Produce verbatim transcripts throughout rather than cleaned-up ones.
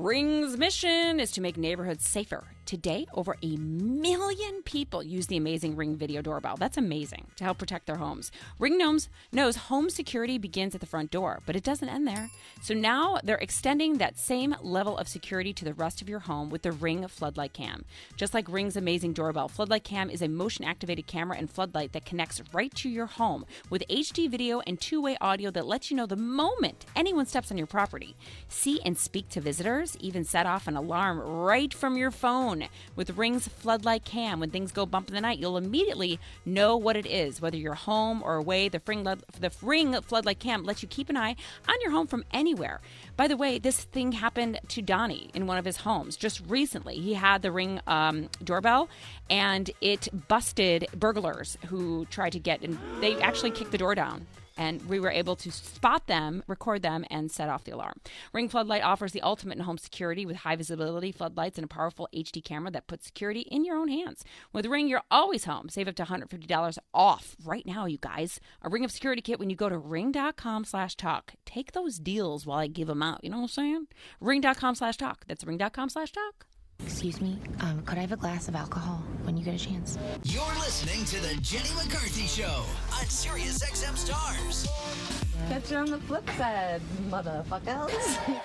Ring's mission is to make neighborhoods safer. Today, over a million people use the amazing Ring video doorbell. That's amazing, to help protect their homes. Ring knows, knows home security begins at the front door, but it doesn't end there. So now they're extending that same level of security to the rest of your home with the Ring Floodlight Cam. Just like Ring's amazing doorbell, Floodlight Cam is a motion-activated camera and floodlight that connects right to your home with H D video and two-way audio that lets you know the moment anyone steps on your property. See and speak to visitors, even set off an alarm right from your phone. With Ring's Floodlight Cam, when things go bump in the night, you'll immediately know what it is. Whether you're home or away, the Ring, the Ring Floodlight Cam lets you keep an eye on your home from anywhere. By the way, this thing happened to Donnie in one of his homes just recently. He had the Ring um, doorbell, and it busted burglars who tried to get in. They actually kicked the door down. And we were able to spot them, record them, and set off the alarm. Ring Floodlight offers the ultimate in home security with high visibility floodlights and a powerful H D camera that puts security in your own hands. With Ring, you're always home. Save up to one hundred fifty dollars off right now, you guys. A Ring of Security kit when you go to ring.com slash talk. Take those deals while I give them out. You know what I'm saying? Ring.com slash talk. That's ring.com slash talk. Excuse me, um, could I have a glass of alcohol when you get a chance? You're listening to the Jenny McCarthy Show on Sirius X M Stars. Catch you on the flip side, motherfuckers.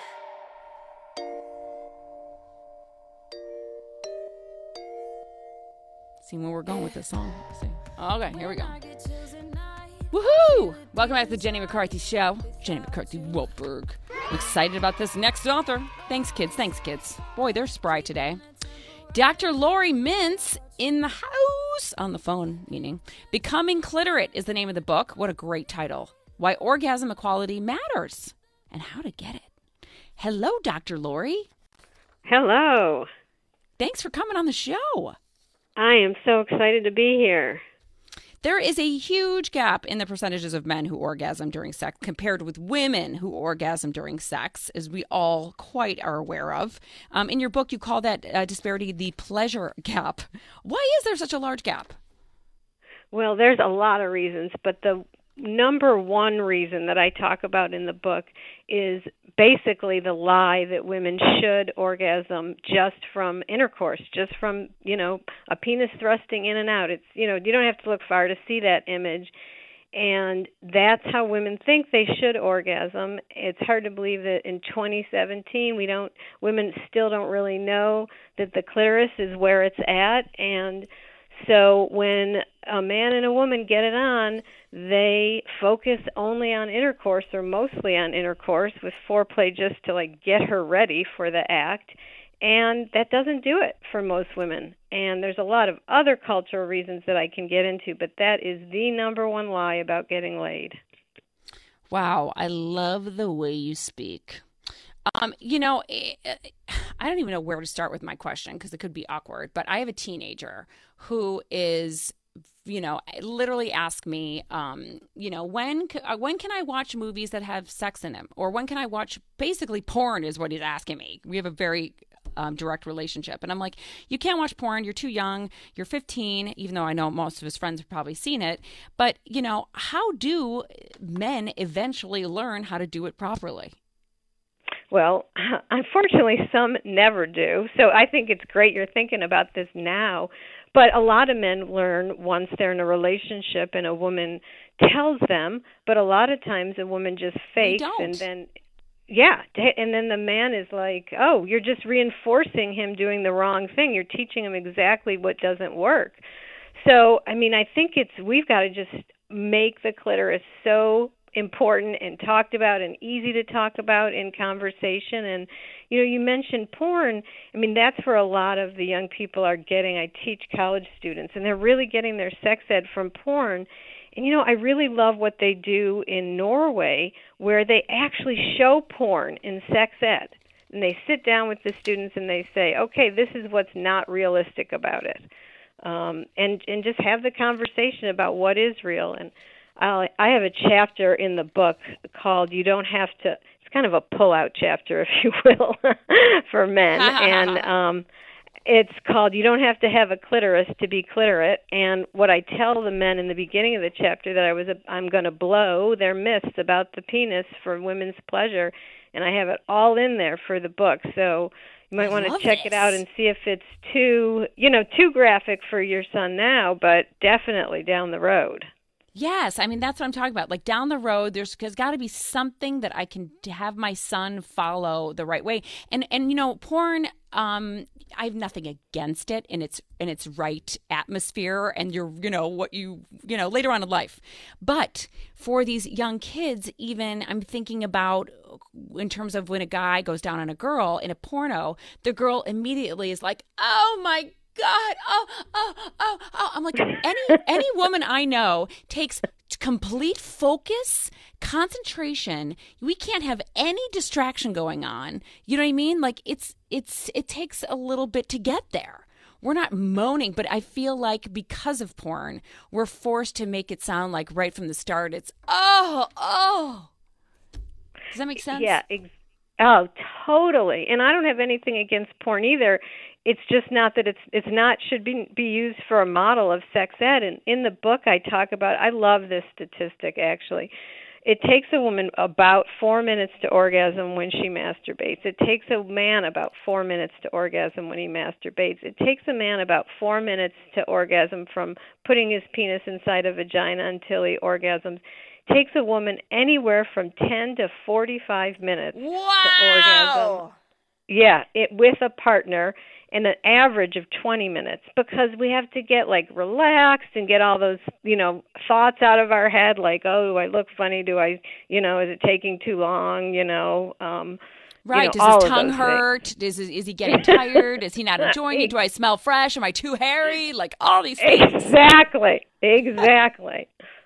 See where we're going with this song. See. Okay, here we go. Woohoo! Welcome back to the Jenny McCarthy Show. Jenny McCarthy Wahlberg. I'm excited about this next author. Thanks, kids. Thanks, kids. Boy, they're spry today. Doctor Lori Mintz in the house, on the phone, meaning. Becoming Cliterate is the name of the book. What a great title. Why orgasm equality matters and how to get it. Hello, Doctor Lori. Hello. Thanks for coming on the show. I am so excited to be here. There is a huge gap in the percentages of men who orgasm during sex compared with women who orgasm during sex, as we all quite are aware of. Um, in your book, you call that uh, disparity the pleasure gap. Why is there such a large gap? Well, there's a lot of reasons, but the number one reason that I talk about in the book is basically the lie that women should orgasm just from intercourse, just from, you know, a penis thrusting in and out. It's, you know, you don't have to look far to see that image. And that's how women think they should orgasm. It's hard to believe that in twenty seventeen, we don't, women still don't really know that the clitoris is where it's at. And so when a man and a woman get it on, they focus only on intercourse or mostly on intercourse with foreplay just to like get her ready for the act. And that doesn't do it for most women. And there's a lot of other cultural reasons that I can get into, but that is the number one lie about getting laid. Wow, I love the way you speak. Um, you know, I don't even know where to start with my question because it could be awkward, but I have a teenager who is, you know, literally ask me, um, you know, when when can I watch movies that have sex in them? Or when can I watch basically porn is what he's asking me. We have a very um, direct relationship. And I'm like, you can't watch porn. You're too young. You're fifteen, even though I know most of his friends have probably seen it. But, you know, how do men eventually learn how to do it properly? Well, unfortunately, some never do. So I think it's great you're thinking about this now. But a lot of men learn once they're in a relationship and a woman tells them. But a lot of times a woman just fakes and then, yeah, and then the man is like, oh, you're just reinforcing him doing the wrong thing. You're teaching him exactly what doesn't work. So, I mean, I think it's we've got to just make the clitoris so important and talked about and easy to talk about in conversation. And, you know, you mentioned porn. I mean, that's where a lot of the young people are getting. I teach college students, and they're really getting their sex ed from porn. And, you know, I really love what they do in Norway, where they actually show porn in sex ed. And they sit down with the students and they say, okay, this is what's not realistic about it. Um, and, and just have the conversation about what is real. And I'll, I have a chapter in the book called You Don't Have to, it's kind of a pull-out chapter, if you will, for men. and um, it's called You Don't Have to Have a Clitoris to be Cliterate. And what I tell the men in the beginning of the chapter that I was, a, I'm going to blow their myths about the penis for women's pleasure and I have it all in there for the book. So you might want to check this. it out and see if it's too, you know, too graphic for your son now, but definitely down the road. Yes, I mean, that's what I'm talking about. Like down the road, there's, there's got to be something that I can to have my son follow the right way. And, and you know, porn, um, I have nothing against it in its in its right atmosphere and your, you know, what you, you know, later on in life. But for these young kids, even I'm thinking about in terms of when a guy goes down on a girl in a porno, the girl immediately is like, oh my God, oh, oh, oh, oh. I'm like, any any woman I know takes complete focus, concentration. We can't have any distraction going on. You know what I mean? Like it's it's it takes a little bit to get there. We're not moaning, but I feel like because of porn, we're forced to make it sound like right from the start, it's oh, oh. Does that make sense? Yeah, ex- oh, totally. And I don't have anything against porn either. It's just not that it's it's not should be be used for a model of sex ed. And in the book I talk about, I love this statistic actually. It takes a woman about four minutes to orgasm when she masturbates. It takes a man about four minutes to orgasm when he masturbates. It takes a man about four minutes to orgasm from putting his penis inside a vagina until he orgasms. It takes a woman anywhere from ten to forty-five minutes wow. to orgasm. Yeah, it with a partner. And an average of twenty minutes, because we have to get like relaxed and get all those, you know, thoughts out of our head, like, oh, do I look funny? Do I, you know, is it taking too long? You know, um, right. You know, Does his tongue hurt? Is is he getting tired? Is he not enjoying it? Do I smell fresh? Am I too hairy? Like all these things. Exactly. Exactly.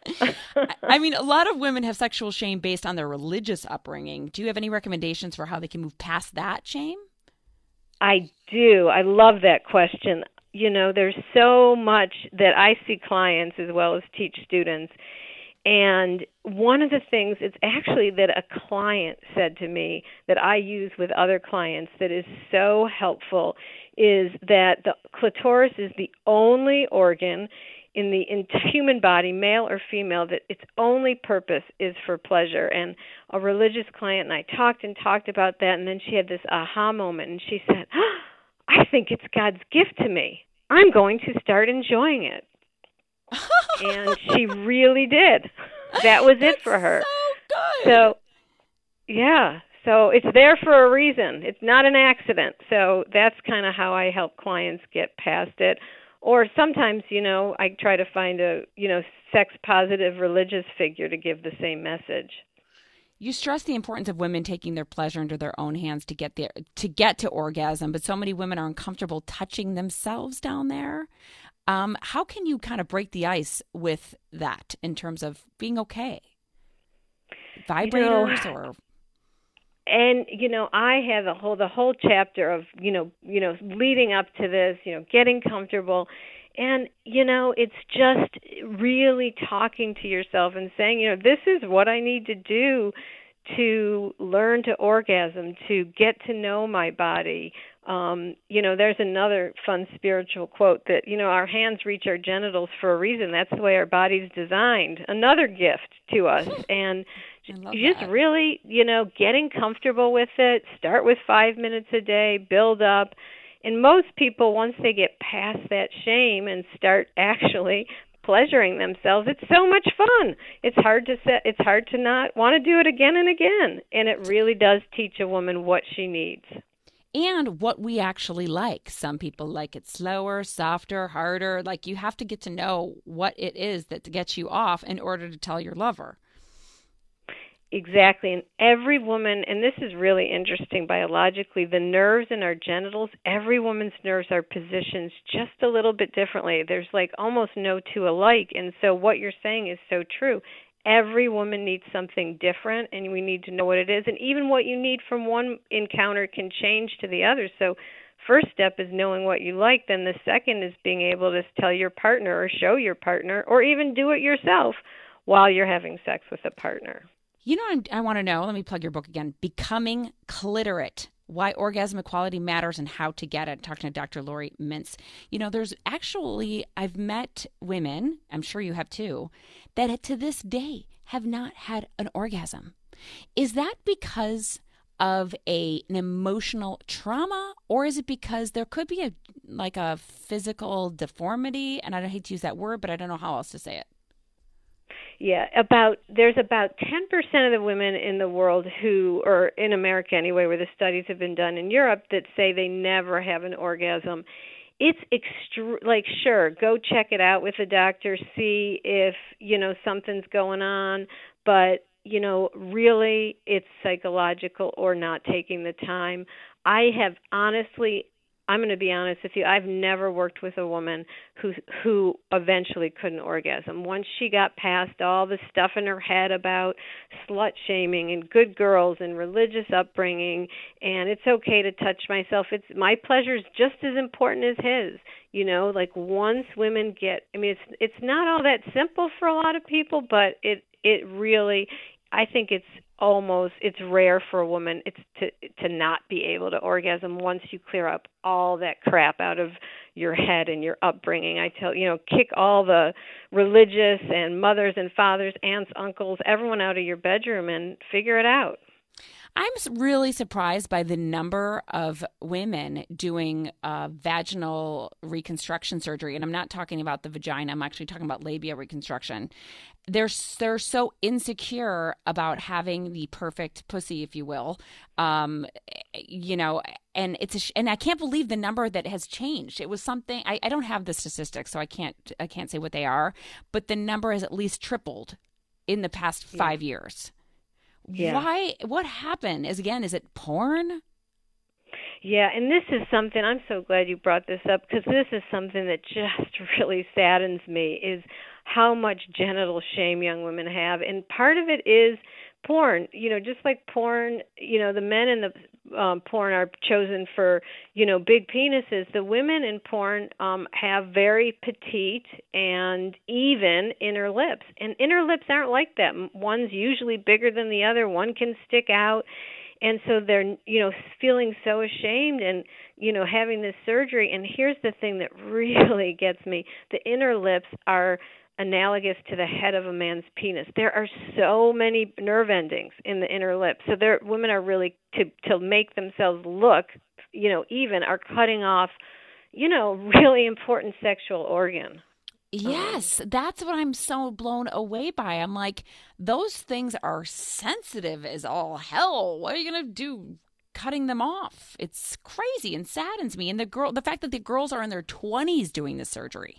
I mean, a lot of women have sexual shame based on their religious upbringing. Do you have any recommendations for how they can move past that shame? I do. I love that question. You know, there's so much that I see clients as well as teach students. And one of the things, it's actually that a client said to me that I use with other clients that is so helpful is that the clitoris is the only organ in the in human body, male or female, that its only purpose is for pleasure. And a religious client and I talked and talked about that, and then she had this aha moment, and she said, oh, I think it's God's gift to me. I'm going to start enjoying it. And she really did. That was it for her. So good. So, yeah. So it's there for a reason. It's not an accident. So that's kind of how I help clients get past it. Or sometimes, you know, I try to find a, you know, sex-positive religious figure to give the same message. You stress the importance of women taking their pleasure into their own hands to get there, to get to orgasm, but so many women are uncomfortable touching themselves down there. Um, how can you kind of break the ice with that in terms of being okay? Vibrators you know, or... And, you know, I have a whole, the whole chapter of, you know, you know, leading up to this, you know, getting comfortable. And, you know, it's just really talking to yourself and saying, you know, this is what I need to do to learn to orgasm, to get to know my body. Um, you know, there's another fun spiritual quote that, you know, our hands reach our genitals for a reason. That's the way our body's designed. Another gift to us. And you just that. really, you know, getting comfortable with it. Start with five minutes a day, build up. And most people, once they get past that shame and start actually pleasuring themselves, it's so much fun. It's hard to set, it's hard to not want to do it again and again. And it really does teach a woman what she needs. And what we actually like. Some people like it slower, softer, harder. Like you have to get to know what it is that gets you off in order to tell your lover. Exactly. And every woman, and this is really interesting biologically, the nerves in our genitals, every woman's nerves are positioned just a little bit differently. There's like almost no two alike. And so what you're saying is so true. Every woman needs something different, and we need to know what it is. And even what you need from one encounter can change to the other. So first step is knowing what you like. Then the second is being able to tell your partner or show your partner or even do it yourself while you're having sex with a partner. You know what I want to know? Let me plug your book again. Becoming Cliterate, Why Orgasm Equality Matters and How to Get It. Talking to Doctor Lori Mintz. You know, there's actually, I've met women, I'm sure you have too, that to this day have not had an orgasm. Is that because of a, an emotional trauma, or is it because there could be a like a physical deformity? And I don't hate to use that word, but I don't know how else to say it. Yeah, about there's about ten percent of the women in the world who, or in America anyway, where the studies have been done, in Europe, that say they never have an orgasm. It's extre- like, sure, go check it out with a doctor, see if, you know, something's going on, but, you know, really it's psychological or not taking the time. I have honestly, I'm going to be honest with you, I've never worked with a woman who who eventually couldn't orgasm. Once she got past all the stuff in her head about slut shaming and good girls and religious upbringing and it's okay to touch myself, it's my pleasure is just as important as his. You know, like once women get, I mean, it's it's not all that simple for a lot of people, but it it really, I think it's almost, it's rare for a woman it's to to not be able to orgasm once you clear up all that crap out of your head and your upbringing. I tell you know, kick all the religious and mothers and fathers, aunts, uncles, everyone out of your bedroom and figure it out. I'm really surprised by the number of women doing uh, vaginal reconstruction surgery. And I'm not talking about the vagina. I'm actually talking about labia reconstruction. They're, they're so insecure about having the perfect pussy, if you will. Um, you know, and it's a sh- and I can't believe the number that has changed. It was something, I, I don't have the statistics, so I can't I can't say what they are. But the number has at least tripled in the past five yeah. years. Yeah. Why? What happened? Is again, is it porn? Yeah, and this is something, I'm so glad you brought this up, because this is something that just really saddens me, is how much genital shame young women have. And part of it is porn. You know, just like porn, you know, the men in the um, porn are chosen for, you know, big penises. The women in porn um, have very petite and even inner lips. And inner lips aren't like that. One's usually bigger than the other. One can stick out. And so they're, you know, feeling so ashamed and, you know, having this surgery. And here's the thing that really gets me. The inner lips are analogous to the head of a man's penis. There are so many nerve endings in the inner lip. So there, women are really, to to make themselves look, you know, even, are cutting off, you know, really important sexual organ. Yes, that's what I'm so blown away by. I'm like, those things are sensitive as all hell. What are you going to do cutting them off? It's crazy and saddens me. And the girl, the fact that the girls are in their twenties doing this surgery.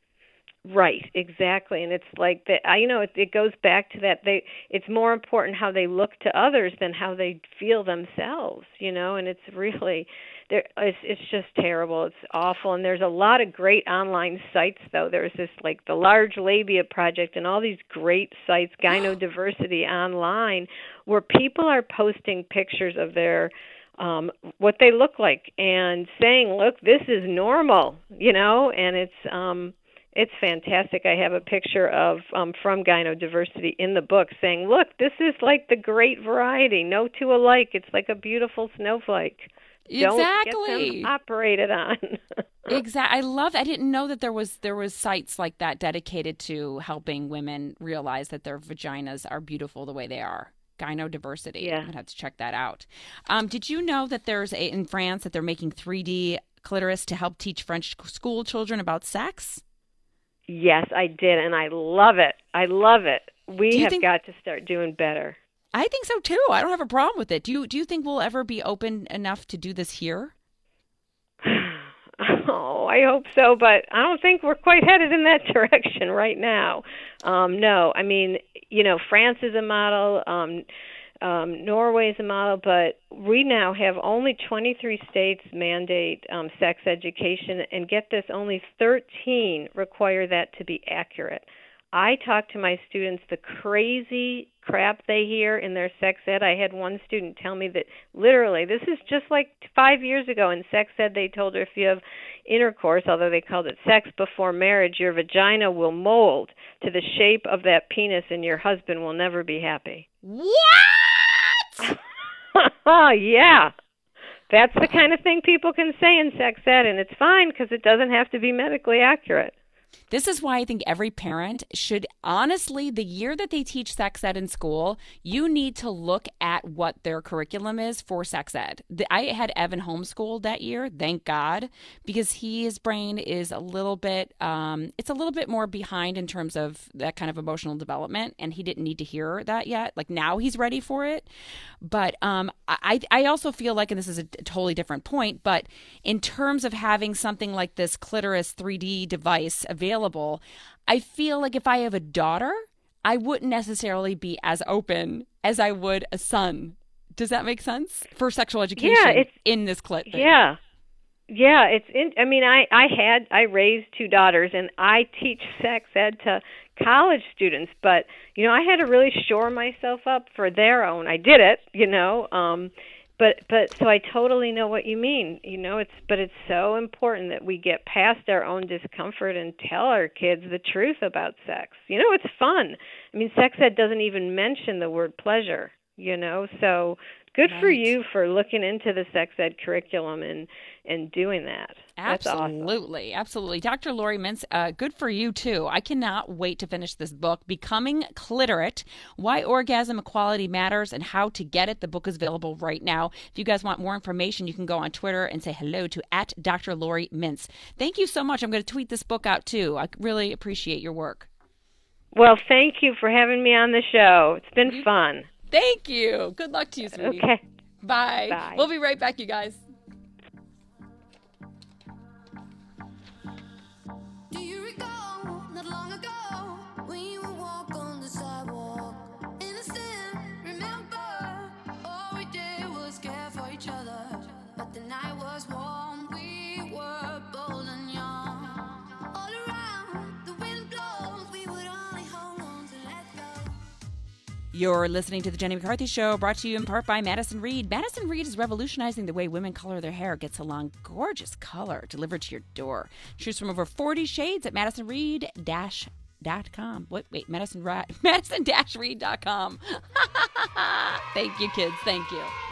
Right, exactly. And it's like that, you know, it, it goes back to that. They, it's more important how they look to others than how they feel themselves, you know, and it's really, there. It's, it's just terrible. It's awful. And there's a lot of great online sites, though. There's this, like, the Large Labia Project and all these great sites, Gynodiversity online, where people are posting pictures of their, um, what they look like and saying, look, this is normal, you know, and it's, um, It's fantastic. I have a picture of um, from Gynodiversity in the book saying, look, this is like the great variety. No two alike. It's like a beautiful snowflake. Exactly. Don't get them operated on. Exactly. I love. I didn't know that there was there was sites like that dedicated to helping women realize that their vaginas are beautiful the way they are. Gynodiversity. Yeah. I'm gonna have to check that out. Um, did you know that there's a in France that they're making three D clitoris to help teach French school children about sex? Yes, I did, and I love it. I love it. We have think, got to start doing better. I think so too. I don't have a problem with it. Do you? Do you think we'll ever be open enough to do this here? Oh, I hope so, but I don't think we're quite headed in that direction right now. Um, no, I mean, you know, France is a model. Um, Um, Norway is a model, but we now have only twenty-three states mandate um, sex education, and get this, only thirteen require that to be accurate. I talk to my students the crazy crap they hear in their sex ed. I had one student tell me that literally, this is just like five years ago in sex ed, they told her if you have intercourse, although they called it sex before marriage, your vagina will mold to the shape of that penis and your husband will never be happy. What? Oh, yeah. That's the kind of thing people can say in sex ed, and it's fine because it doesn't have to be medically accurate. This is why I think every parent should, honestly, the year that they teach sex ed in school, you need to look at what their curriculum is for sex ed. The, I had Evan homeschooled that year, thank God, because he, his brain is a little bit, um, it's a little bit more behind in terms of that kind of emotional development, and he didn't need to hear that yet. Like now he's ready for it. But um, I, I also feel like, and this is a totally different point, but in terms of having something like this clitoris three D device available, I feel like if I have a daughter, I wouldn't necessarily be as open as I would a son. Does that make sense? For sexual education yeah, it's, in this clit thing. Yeah. Yeah, it's in, I mean, I, I had, I raised two daughters, and I teach sex ed to college students, but, you know, I had to really shore myself up for their own. I did it, you know, um, But but so I totally know what you mean. You know, it's but it's so important that we get past our own discomfort and tell our kids the truth about sex. You know, it's fun. I mean, sex ed doesn't even mention the word pleasure, you know. So good right. for you for looking into the sex ed curriculum and and doing that. That's absolutely, awesome. Absolutely. Doctor Lori Mintz, uh, good for you, too. I cannot wait to finish this book, Becoming Cliterate, Why Orgasm Equality Matters and How to Get It. The book is available right now. If you guys want more information, you can go on Twitter and say hello to at Doctor Lori Mintz. Thank you so much. I'm going to tweet this book out, too. I really appreciate your work. Well, thank you for having me on the show. It's been you, fun. Thank you. Good luck to you, sweetie. Okay. Bye. Bye. We'll be right back, you guys. You're listening to The Jenny McCarthy Show, brought to you in part by Madison Reed. Madison Reed is revolutionizing the way women color their hair. Get salon gorgeous color delivered to your door. Choose from over forty shades at madison reed dash dot com. Wait, wait, Madison, madison dash reed dot com. Thank you, kids. Thank you.